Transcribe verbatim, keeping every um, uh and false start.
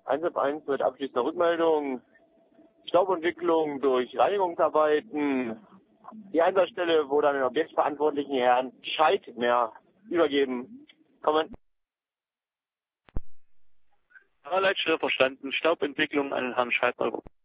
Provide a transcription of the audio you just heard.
eins mit abschließender Rückmeldung. Staubentwicklung durch Reinigungsarbeiten. Die Einsatzstelle wurde an den objektverantwortlichen Herrn Scheidner übergeben. Kommen. Fahrleitstelle verstanden. Staubentwicklung an den Herrn Scheidner.